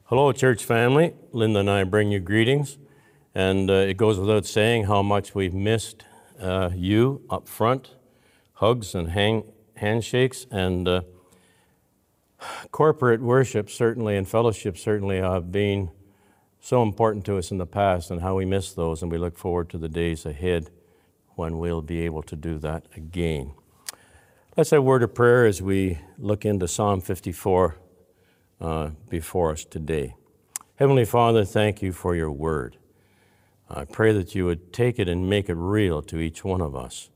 Hello, church family. Linda and I bring you greetings. And it goes without saying how much we've missed you up front. Hugs and handshakes and corporate worship certainly and fellowship certainly have been so important to us in the past, and how we miss those, and we look forward to the days ahead when we'll be able to do that again. Let's have a word of prayer as we look into Psalm 54 before us today. Heavenly Father, thank you for your word. I pray that you would take it and make it real to each one of us.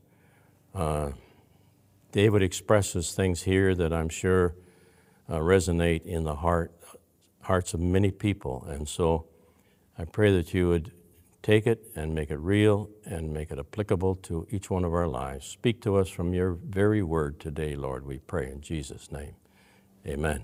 David expresses things here that I'm sure resonate in the hearts of many people. And so I pray that you would take it and make it real and make it applicable to each one of our lives. Speak to us from your very word today, Lord, we pray in Jesus' name. Amen.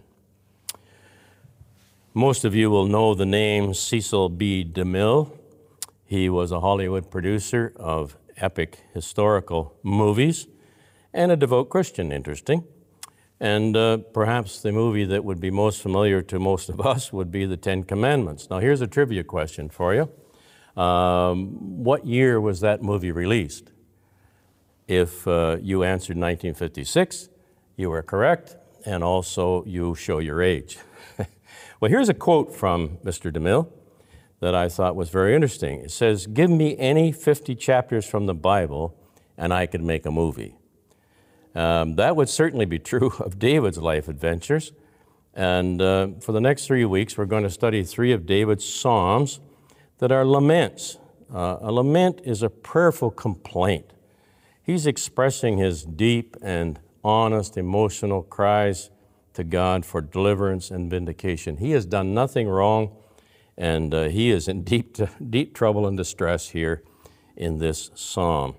Most of you will know the name Cecil B. DeMille. He was a Hollywood producer of epic historical movies and a devout Christian, interesting. And perhaps the movie that would be most familiar to most of us would be the Ten Commandments. Now, here's a trivia question for you. What year was that movie released? If you answered 1956, you were correct, and also you show your age. Well, here's a quote from Mr. DeMille that I thought was very interesting. It says, "Give me any 50 chapters from the Bible, and I could make a movie." That would certainly be true of David's life adventures. And for the next 3 weeks, we're going to study 3 of David's Psalms that are laments. A lament is a prayerful complaint. He's expressing his deep and honest emotional cries to God for deliverance and vindication. He has done nothing wrong, and he is in deep trouble and distress here in this psalm.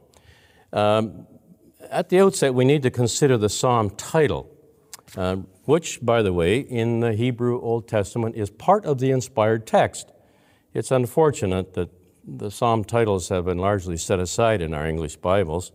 At the outset, we need to consider the psalm title, which, by the way, in the Hebrew Old Testament is part of the inspired text. It's unfortunate that the psalm titles have been largely set aside in our English Bibles.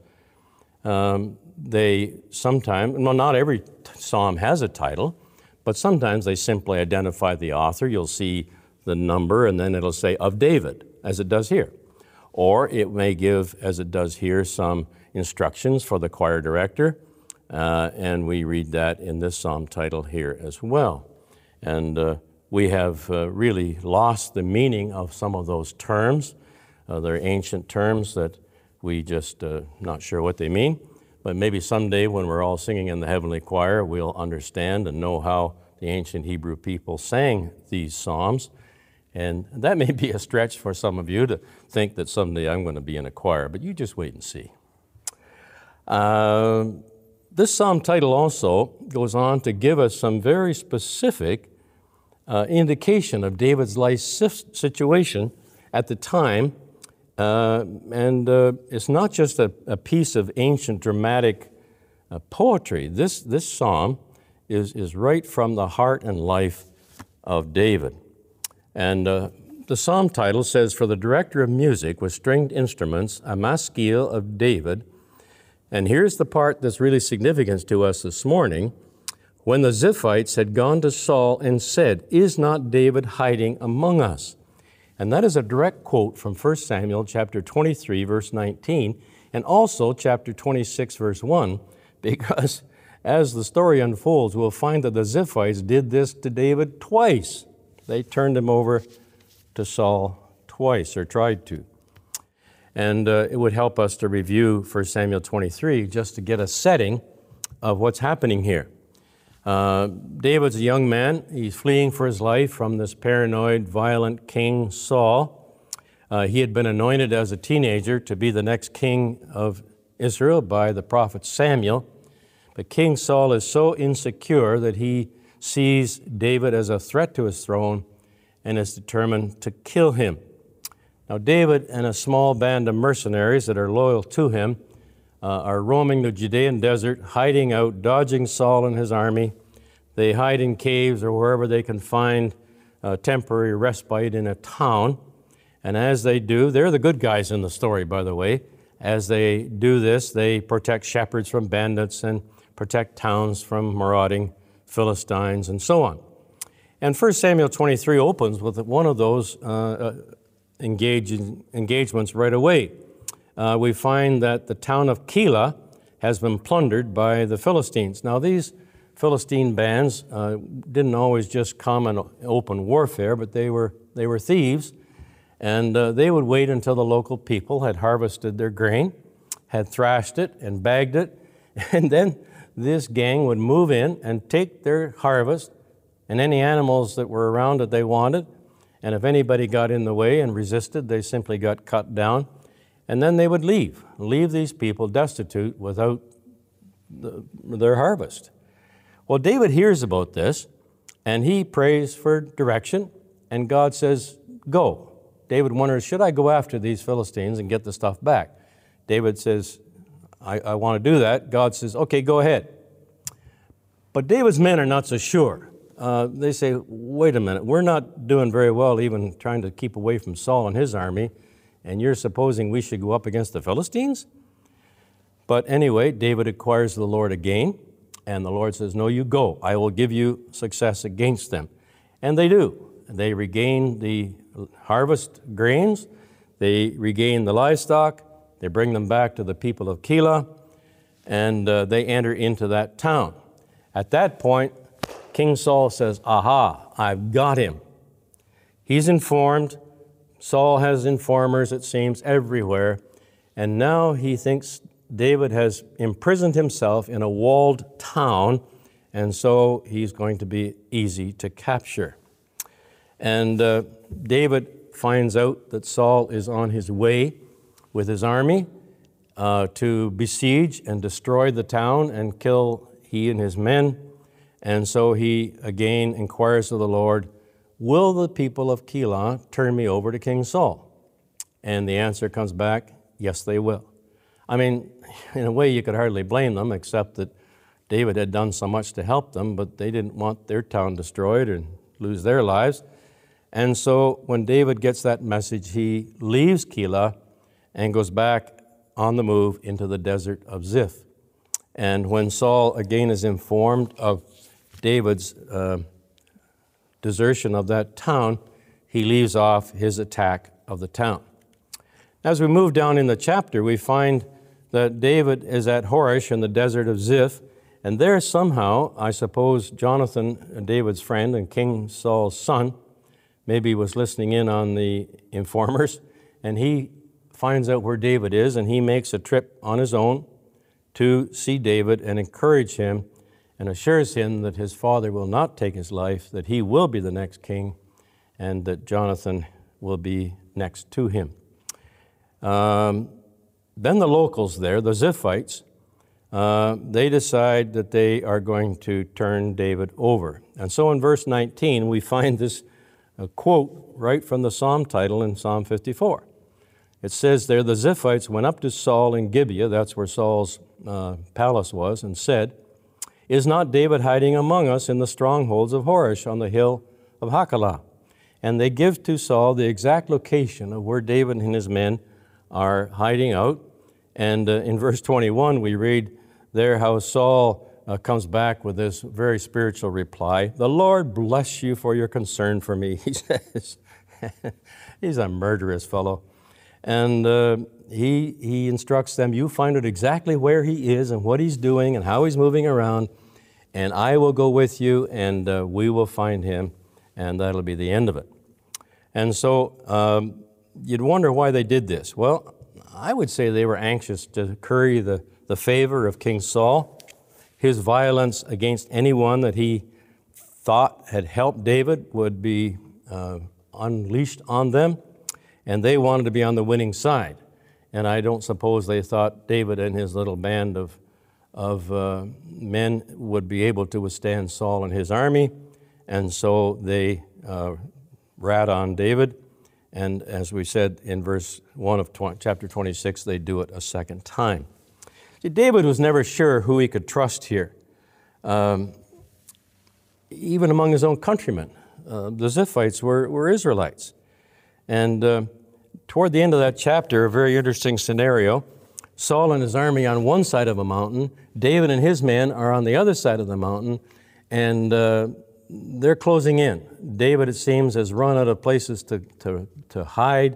They sometimes, well, not every psalm has a title, but sometimes they simply identify the author. You'll see the number, and then it'll say of David, as it does here. Or it may give, as it does here, some instructions for the choir director, and we read that in this psalm title here as well. And we have really lost the meaning of some of those terms. They're ancient terms that we just not sure what they mean. But maybe someday when we're all singing in the heavenly choir, we'll understand and know how the ancient Hebrew people sang these psalms. And that may be a stretch for some of you to think that someday I'm going to be in a choir, but you just wait and see. This psalm title also goes on to give us some very specific indication of David's life situation at the time. And it's not just a piece of ancient dramatic poetry. This psalm is right from the heart and life of David. And the psalm title says, "For the director of music with stringed instruments, a maskil of David." And here's the part that's really significant to us this morning. "When the Ziphites had gone to Saul and said, 'Is not David hiding among us?'" And that is a direct quote from 1 Samuel chapter 23, verse 19, and also chapter 26, verse 1, because as the story unfolds, we'll find that the Ziphites did this to David twice. They turned him over to Saul twice, or tried to. And it would help us to review 1 Samuel 23 just to get a setting of what's happening here. David's a young man. He's fleeing for his life from this paranoid, violent King Saul. He had been anointed as a teenager to be the next king of Israel by the prophet Samuel. But King Saul is so insecure that he sees David as a threat to his throne and is determined to kill him. Now, David and a small band of mercenaries that are loyal to him are roaming the Judean desert, hiding out, dodging Saul and his army. They hide in caves or wherever they can find temporary respite in a town. And as they do, they're the good guys in the story, by the way. As they do this, they protect shepherds from bandits and protect towns from marauding Philistines and so on. And 1 Samuel 23 opens with one of those engagements right away. We find that the town of Keilah has been plundered by the Philistines. Now, these Philistine bands didn't always just come in open warfare, but they were thieves, and they would wait until the local people had harvested their grain, had thrashed it and bagged it, and then this gang would move in and take their harvest and any animals that were around that they wanted, and if anybody got in the way and resisted, they simply got cut down, and then they would leave these people destitute without their harvest. Well, David hears about this, and he prays for direction, and God says, go. David wonders, should I go after these Philistines and get the stuff back? David says, I want to do that. God says, okay, go ahead. But David's men are not so sure. They say, wait a minute, we're not doing very well even trying to keep away from Saul and his army, and you're supposing we should go up against the Philistines? But anyway, David inquires of the Lord again, and the Lord says, no, you go. I will give you success against them. And they do. They regain the harvest grains. They regain the livestock. They bring them back to the people of Keilah, and they enter into that town. At that point, King Saul says, aha, I've got him. He's informed. Saul has informers, it seems, everywhere. And now he thinks David has imprisoned himself in a walled town, and so he's going to be easy to capture. And David finds out that Saul is on his way with his army to besiege and destroy the town and kill he and his men. And so he again inquires of the Lord, will the people of Keilah turn me over to King Saul? And the answer comes back, yes, they will. I mean, in a way, you could hardly blame them, except that David had done so much to help them, but they didn't want their town destroyed and lose their lives. And so when David gets that message, he leaves Keilah and goes back on the move into the desert of Ziph. And when Saul again is informed of David's desertion of that town, he leaves off his attack of the town. As we move down in the chapter, we find that David is at Horish in the desert of Ziph, and there somehow, I suppose, Jonathan, David's friend and King Saul's son, maybe was listening in on the informers, and he finds out where David is, and he makes a trip on his own to see David and encourage him and assures him that his father will not take his life, that he will be the next king, and that Jonathan will be next to him. Then the locals there, the Ziphites, they decide that they are going to turn David over. And so in verse 19, we find this quote right from the psalm title in Psalm 54. It says there, the Ziphites went up to Saul in Gibeah, that's where Saul's palace was, and said, is not David hiding among us in the strongholds of Horish on the hill of Hachilah? And they give to Saul the exact location of where David and his men are hiding out. And in verse 21, we read there how Saul comes back with this very spiritual reply. The Lord bless you for your concern for me, he says. He's a murderous fellow. And he instructs them, you find out exactly where he is and what he's doing and how he's moving around, and I will go with you, and we will find him, and that'll be the end of it. And so you'd wonder why they did this. Well, I would say they were anxious to curry the favor of King Saul, his violence against anyone that he thought had helped David would be unleashed on them, and they wanted to be on the winning side. And I don't suppose they thought David and his little band of men would be able to withstand Saul and his army, and so they rat on David. And as we said in verse 1 of chapter 26, they do it a second time. See, David was never sure who he could trust here, even among his own countrymen. The Ziphites were Israelites. And toward the end of that chapter, a very interesting scenario. Saul and his army on one side of a mountain, David and his men are on the other side of the mountain, and they're closing in. David, it seems, has run out of places to hide.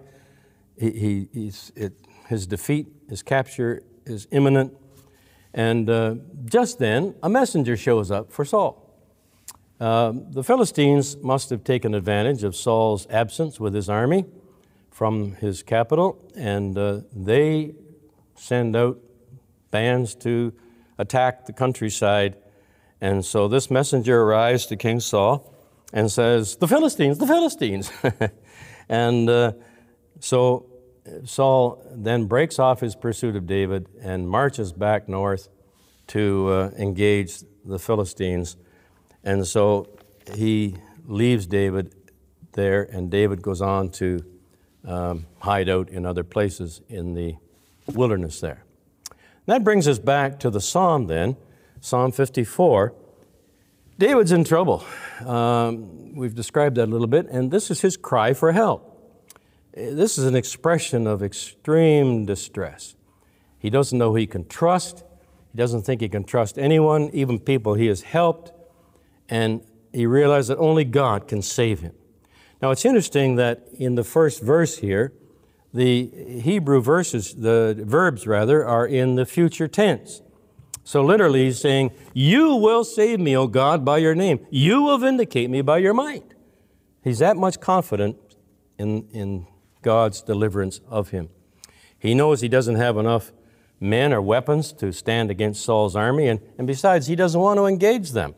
His defeat, his capture is imminent. And just then, a messenger shows up for Saul. The Philistines must have taken advantage of Saul's absence with his army from his capital, and they send out bands to attack the countryside. And so this messenger arrives to King Saul and says, "The Philistines, the Philistines." And so Saul then breaks off his pursuit of David and marches back north to engage the Philistines. And so he leaves David there, and David goes on to hide out in other places in the wilderness there. That brings us back to the psalm then, Psalm 54. David's in trouble. We've described that a little bit, and this is his cry for help. This is an expression of extreme distress. He doesn't know who he can trust. He doesn't think he can trust anyone, even people he has helped, and he realized that only God can save him. Now, it's interesting that in the first verse here, the Hebrew verbs are in the future tense. So literally he's saying, "You will save me, O God, by your name. You will vindicate me by your might." He's that much confident in God's deliverance of him. He knows he doesn't have enough men or weapons to stand against Saul's army, and besides, he doesn't want to engage them.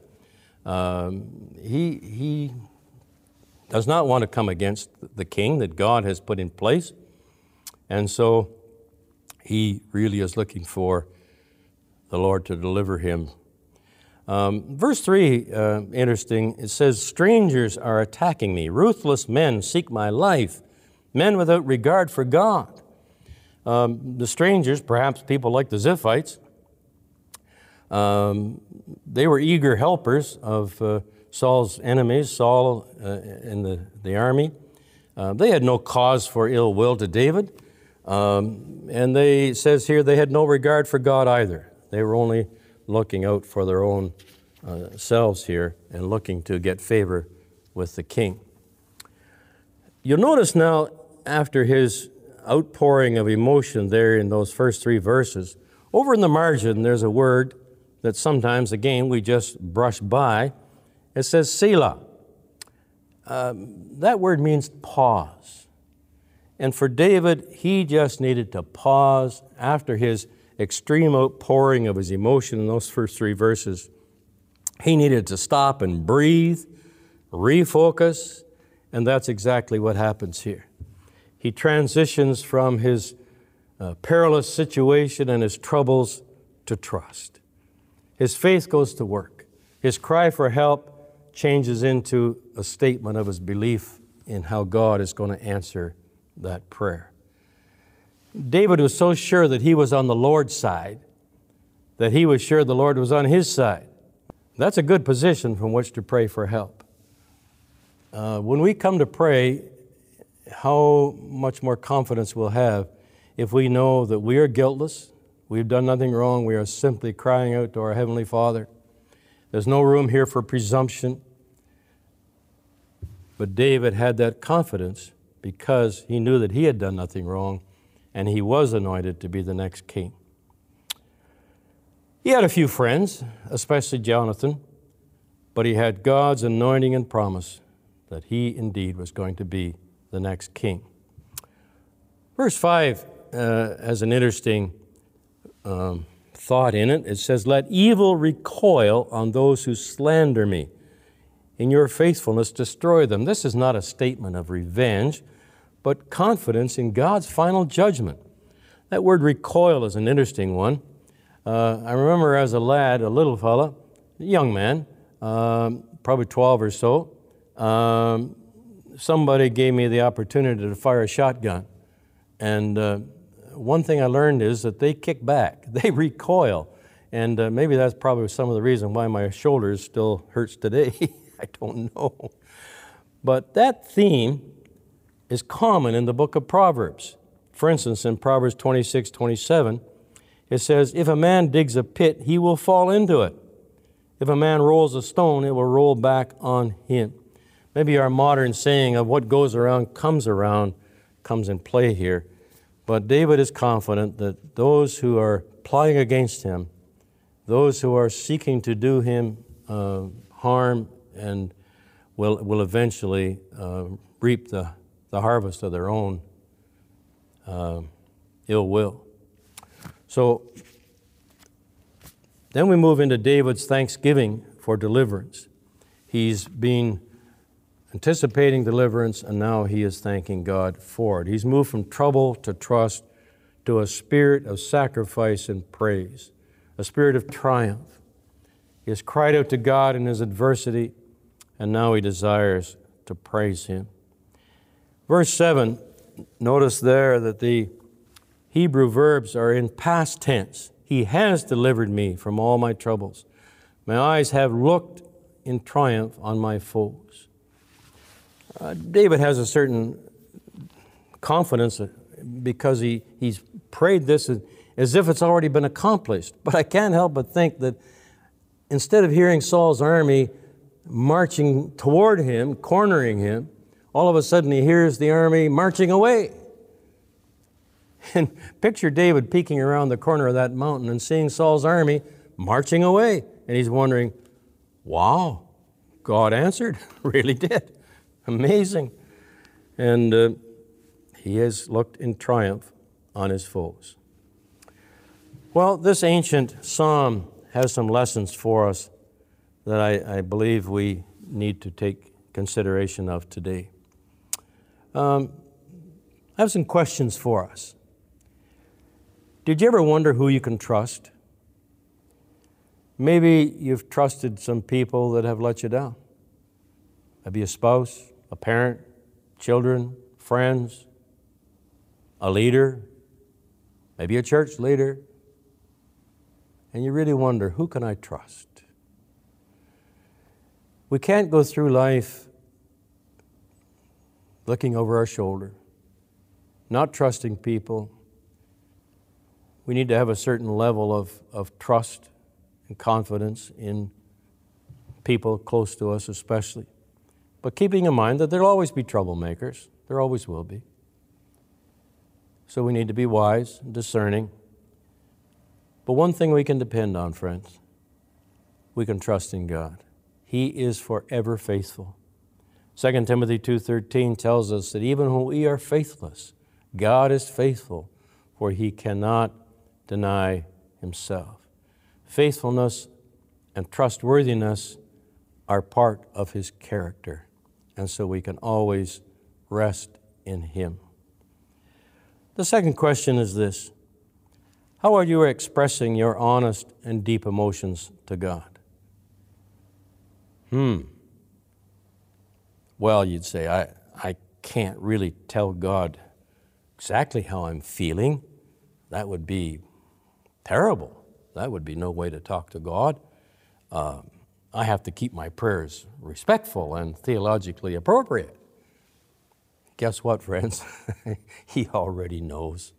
He does not want to come against the king that God has put in place, and so he really is looking for the Lord to deliver him. Verse 3, interesting, it says, "Strangers are attacking me. Ruthless men seek my life, men without regard for God." The strangers, perhaps people like the Ziphites, they were eager helpers of Saul's enemies, Saul and the army. They had no cause for ill will to David. And it says here they had no regard for God either. They were only looking out for their own selves here and looking to get favor with the king. You'll notice now, after his outpouring of emotion there in those first three verses, over in the margin there's a word that sometimes, again, we just brush by. It says Selah. That word means pause. And for David, he just needed to pause after his extreme outpouring of his emotion in those first three verses. He needed to stop and breathe, refocus, and that's exactly what happens here. He transitions from his perilous situation and his troubles to trust. His faith goes to work. His cry for help changes into a statement of his belief in how God is going to answer that prayer. David was so sure that he was on the Lord's side that he was sure the Lord was on his side. That's a good position from which to pray for help. When we come to pray, how much more confidence we'll have if we know that we are guiltless, we've done nothing wrong, we are simply crying out to our Heavenly Father. There's no room here for presumption. But David had that confidence because he knew that he had done nothing wrong and he was anointed to be the next king. He had a few friends, especially Jonathan, but he had God's anointing and promise that he indeed was going to be the next king. Verse 5 has an interesting thought in it. It says, "Let evil recoil on those who slander me. In your faithfulness, destroy them." This is not a statement of revenge, but confidence in God's final judgment. That word recoil is an interesting one. I remember as a lad, a little fella, a young man, probably 12 or so, somebody gave me the opportunity to fire a shotgun. And one thing I learned is that they kick back, they recoil. And maybe that's probably some of the reason why my shoulders still hurts today. I don't know. But that theme is common in the book of Proverbs. For instance, in Proverbs 26:27, it says, "If a man digs a pit, he will fall into it. If a man rolls a stone, it will roll back on him. Maybe our modern saying of what goes around comes in play here. But David is confident that those who are plotting against him, those who are seeking to do him harm, and will eventually reap the harvest of their own ill will. So then we move into David's thanksgiving for deliverance. He's been anticipating deliverance, and now he is thanking God for it. He's moved from trouble to trust to a spirit of sacrifice and praise, a spirit of triumph. He has cried out to God in his adversity, and now he desires to praise him. Verse 7, notice there that the Hebrew verbs are in past tense. He has delivered me from all my troubles. My eyes have looked in triumph on my foes. David has a certain confidence because he's prayed this as if it's already been accomplished. But I can't help but think that instead of hearing Saul's army marching toward him, cornering him, all of a sudden he hears the army marching away. And picture David peeking around the corner of that mountain and seeing Saul's army marching away. And he's wondering, wow, God answered, really did. Amazing. And he has looked in triumph on his foes. Well, this ancient psalm has some lessons for us that I believe we need to take consideration of today. I have some questions for us. Did you ever wonder who you can trust? Maybe you've trusted some people that have let you down. Maybe a spouse, a parent, children, friends, a leader, maybe a church leader. And you really wonder, who can I trust? We can't go through life looking over our shoulder, not trusting people. We need to have a certain level of trust and confidence in people close to us especially. But keeping in mind that there'll always be troublemakers. There always will be. So we need to be wise and discerning. But one thing we can depend on, friends, we can trust in God. He is forever faithful. 2 Timothy 2:13 tells us that even when we are faithless, God is faithful, for He cannot deny Himself. Faithfulness and trustworthiness are part of His character, and so we can always rest in Him. The second question is this: how are you expressing your honest and deep emotions to God? Well, you'd say, I can't really tell God exactly how I'm feeling. That would be terrible. That would be no way to talk to God. I have to keep my prayers respectful and theologically appropriate. Guess what, friends? He already knows.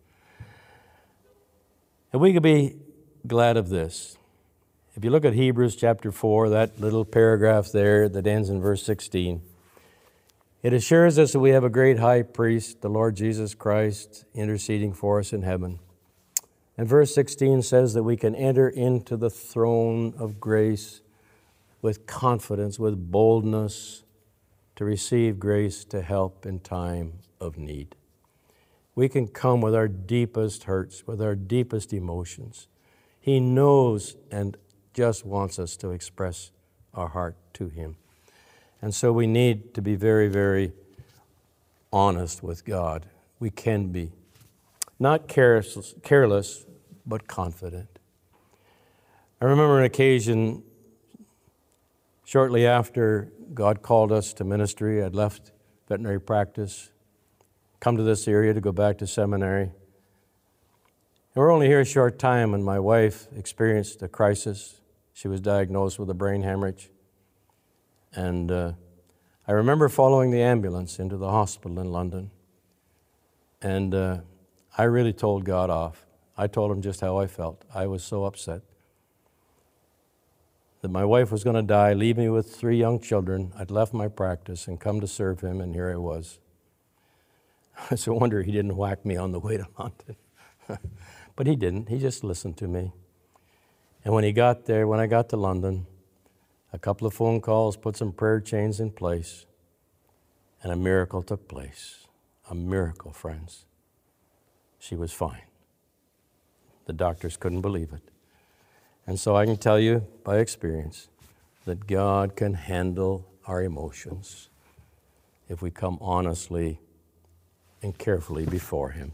And we could be glad of this. If you look at Hebrews chapter 4, that little paragraph there that ends in verse 16, it assures us that we have a great high priest, the Lord Jesus Christ, interceding for us in heaven. And verse 16 says that we can enter into the throne of grace with confidence, with boldness, to receive grace to help in time of need. We can come with our deepest hurts, with our deepest emotions. He knows and just wants us to express our heart to Him. And so we need to be very, very honest with God. We can be. Not careless, but confident. I remember an occasion shortly after God called us to ministry. I'd left veterinary practice, come to this area to go back to seminary. And we're only here a short time, and my wife experienced a crisis. She was diagnosed with a brain hemorrhage. And I remember following the ambulance into the hospital in London. And I really told God off. I told Him just how I felt. I was so upset. that my wife was going to die, leave me with 3 young children. I'd left my practice and come to serve him, and here I was. It's a wonder he didn't whack me on the way to London. But he didn't. He just listened to me. And when I got to London, a couple of phone calls put some prayer chains in place, and a miracle took place. A miracle, friends. She was fine. The doctors couldn't believe it. And so I can tell you by experience that God can handle our emotions if we come honestly and carefully before Him.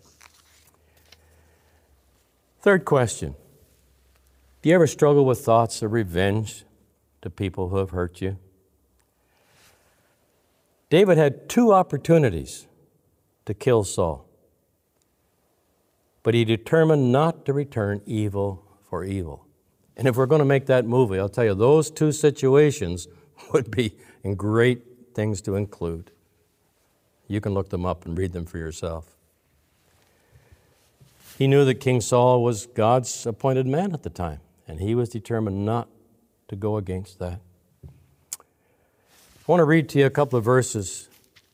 Third question. Do you ever struggle with thoughts of revenge to people who have hurt you? David had 2 opportunities to kill Saul, but he determined not to return evil for evil. And if we're going to make that movie, I'll tell you, those 2 situations would be great things to include. You can look them up and read them for yourself. He knew that King Saul was God's appointed man at the time, and he was determined not to go against that. I want to read to you a couple of verses.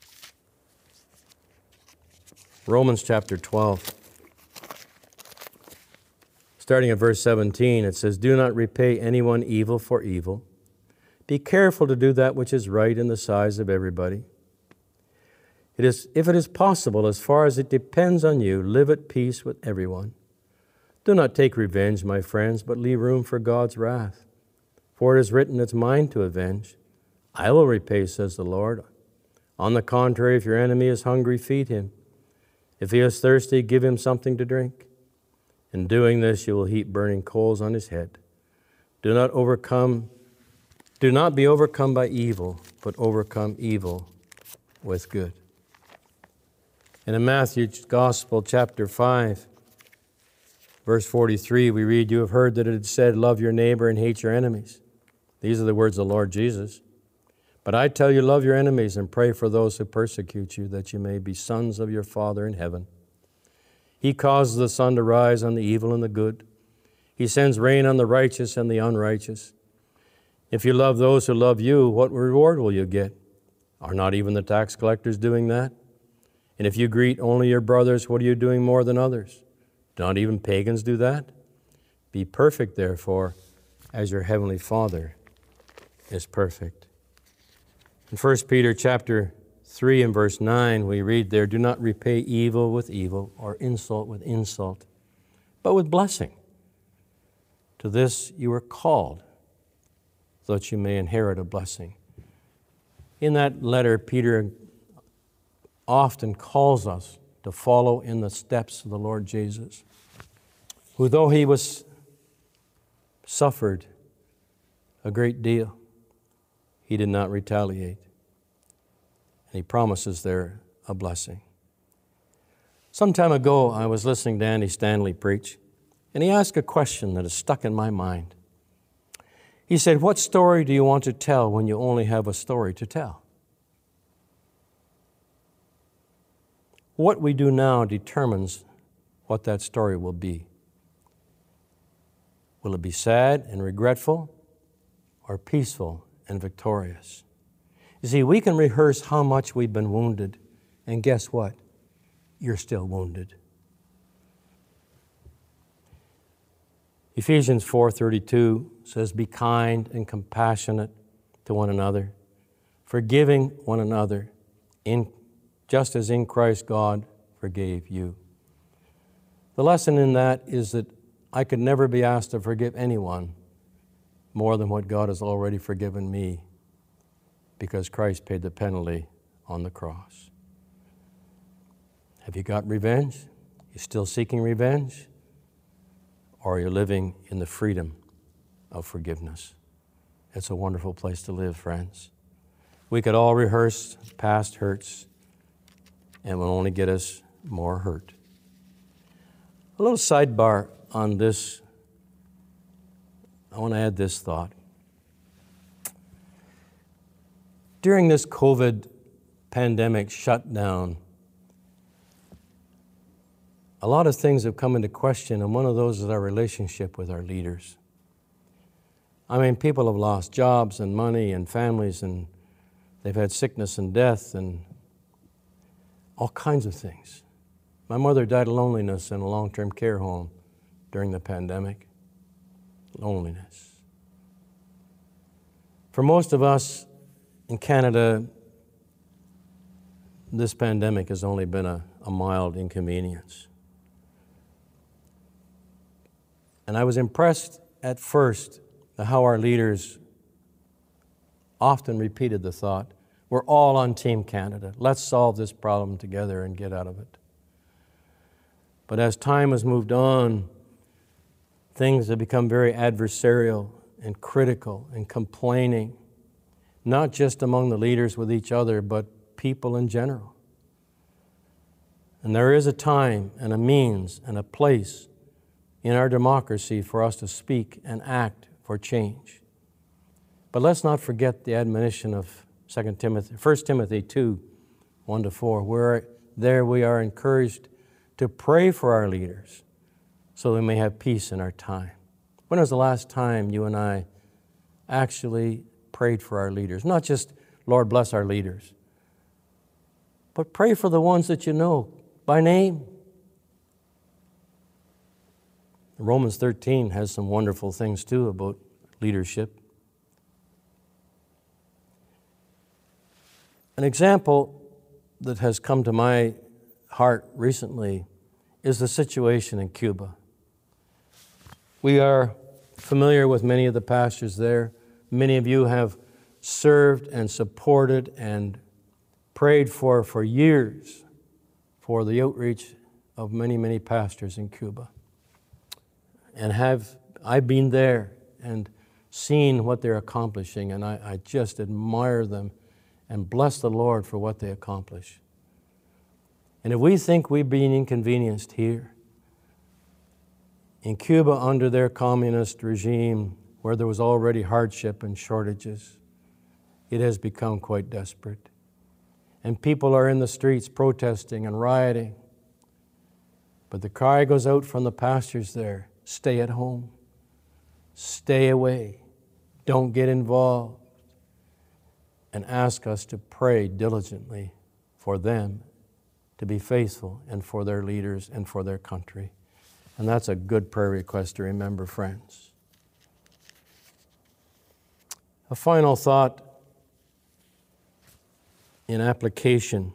Romans chapter 12. Starting at verse 17, it says, "Do not repay anyone evil for evil. Be careful to do that which is right in the sight of everybody. If it is possible, as far as it depends on you, live at peace with everyone. Do not take revenge, my friends, but leave room for God's wrath. For it is written, it's mine to avenge. I will repay, says the Lord. On the contrary, if your enemy is hungry, feed him. If he is thirsty, give him something to drink. In doing this, you will heap burning coals on his head. Do not be overcome by evil, but overcome evil with good." And in Matthew's Gospel, chapter 5, verse 43, we read, "You have heard that it is said, love your neighbor and hate your enemies." These are the words of the Lord Jesus. "But I tell you, love your enemies and pray for those who persecute you, that you may be sons of your Father in heaven. He causes the sun to rise on the evil and the good. He sends rain on the righteous and the unrighteous. If you love those who love you, what reward will you get? Are not even the tax collectors doing that? And if you greet only your brothers, what are you doing more than others? Do not even pagans do that? Be perfect, therefore, as your heavenly Father is perfect." In 1 Peter chapter 3 and verse 9, we read there, "Do not repay evil with evil or insult with insult, but with blessing. To this you were called, so that you may inherit a blessing." In that letter, Peter often calls us to follow in the steps of the Lord Jesus, who, though he suffered a great deal, he did not retaliate. And he promises there a blessing. Some time ago, I was listening to Andy Stanley preach, and he asked a question that is stuck in my mind. He said, "What story do you want to tell when you only have a story to tell?" What we do now determines what that story will be. Will it be sad and regretful, or peaceful and victorious? You see, we can rehearse how much we've been wounded, and guess what? You're still wounded. Ephesians 4:32 says, "Be kind and compassionate to one another, forgiving one another, just as in Christ God forgave you." The lesson in that is that I could never be asked to forgive anyone more than what God has already forgiven me, because Christ paid the penalty on the cross. Have you got revenge? You still seeking revenge? Or are you living in the freedom of forgiveness? It's a wonderful place to live, friends. We could all rehearse past hurts, and it will only get us more hurt. A little sidebar on this. I want to add this thought. During this COVID pandemic shutdown, a lot of things have come into question, and one of those is our relationship with our leaders. I mean, people have lost jobs and money and families, and they've had sickness and death and all kinds of things. My mother died of loneliness in a long-term care home during the pandemic. Loneliness. For most of us in Canada, this pandemic has only been a mild inconvenience. And I was impressed at first at how our leaders often repeated the thought, we're all on Team Canada. Let's solve this problem together and get out of it. But as time has moved on, things have become very adversarial and critical and complaining, not just among the leaders with each other, but people in general. And there is a time and a means and a place in our democracy for us to speak and act for change. But let's not forget the admonition of 1 Timothy 2, 1-4, where there we are encouraged to pray for our leaders so we may have peace in our time. When was the last time you and I actually prayed for our leaders? Not just, Lord, bless our leaders, but pray for the ones that you know by name. Romans 13 has some wonderful things too about leadership. An example that has come to my heart recently is the situation in Cuba. We are familiar with many of the pastors there. Many of you have served and supported and prayed for years for the outreach of many, many pastors in Cuba. And I've been there and seen what they're accomplishing, and I just admire them and bless the Lord for what they accomplish. And if we think we've been inconvenienced here, in Cuba under their communist regime, where there was already hardship and shortages, it has become quite desperate. And people are in the streets protesting and rioting. But the cry goes out from the pastors there, stay at home, stay away, don't get involved, and ask us to pray diligently for them to be faithful and for their leaders and for their country. And that's a good prayer request to remember, friends. A final thought in application.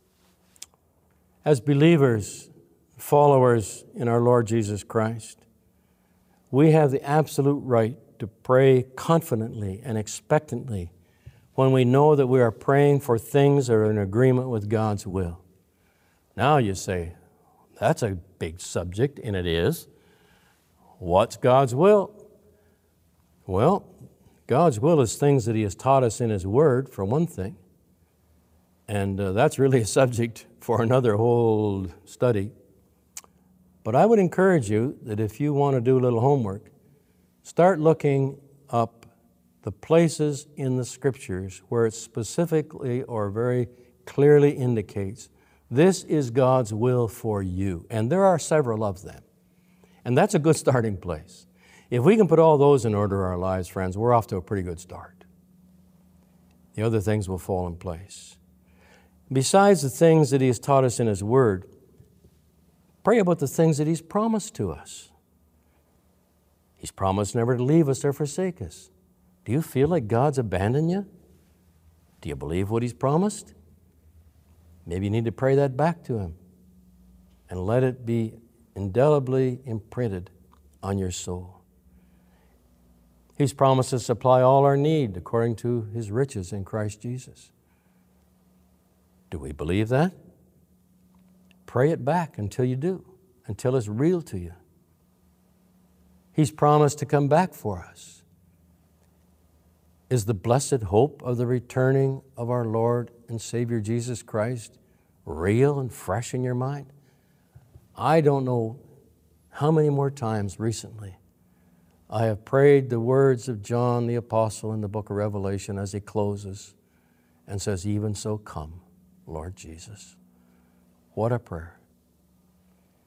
As believers, followers in our Lord Jesus Christ, we have the absolute right to pray confidently and expectantly when we know that we are praying for things that are in agreement with God's will. Now you say, that's a big subject, and it is. What's God's will? Well, God's will is things that He has taught us in His Word, for one thing. And that's really a subject for another whole study. But I would encourage you that if you want to do a little homework, start looking up the places in the Scriptures where it specifically or very clearly indicates this is God's will for you. And there are several of them. And that's a good starting place. If we can put all those in order in our lives, friends, we're off to a pretty good start. The other things will fall in place. Besides the things that He has taught us in His Word, pray about the things that He's promised to us. He's promised never to leave us or forsake us. Do you feel like God's abandoned you? Do you believe what He's promised? Maybe you need to pray that back to Him and let it be indelibly imprinted on your soul. He's promised to supply all our need according to His riches in Christ Jesus. Do we believe that? Pray it back until you do, until it's real to you. He's promised to come back for us. Is the blessed hope of the returning of our Lord and Savior Jesus Christ real and fresh in your mind? I don't know how many more times recently I have prayed the words of John the Apostle in the book of Revelation as he closes and says, even so come, Lord Jesus. What a prayer.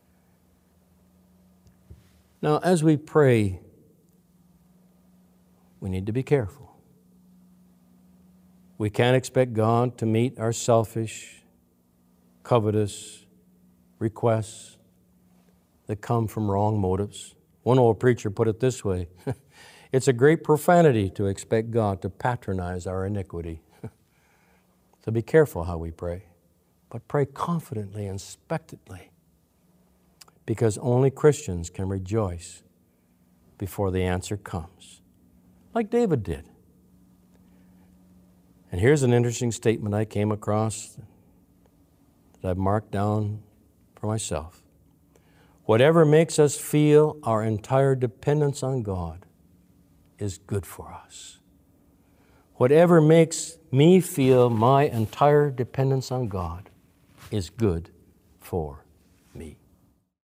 Now, as we pray we need to be careful. We can't expect God to meet our selfish, covetous requests that come from wrong motives. One old preacher put it this way, it's a great profanity to expect God to patronize our iniquity. So be careful how we pray, but pray confidently and expectantly, because only Christians can rejoice before the answer comes, like David did. And here's an interesting statement I came across that I've marked down for myself. Whatever makes us feel our entire dependence on God is good for us. Whatever makes me feel my entire dependence on God is good for me.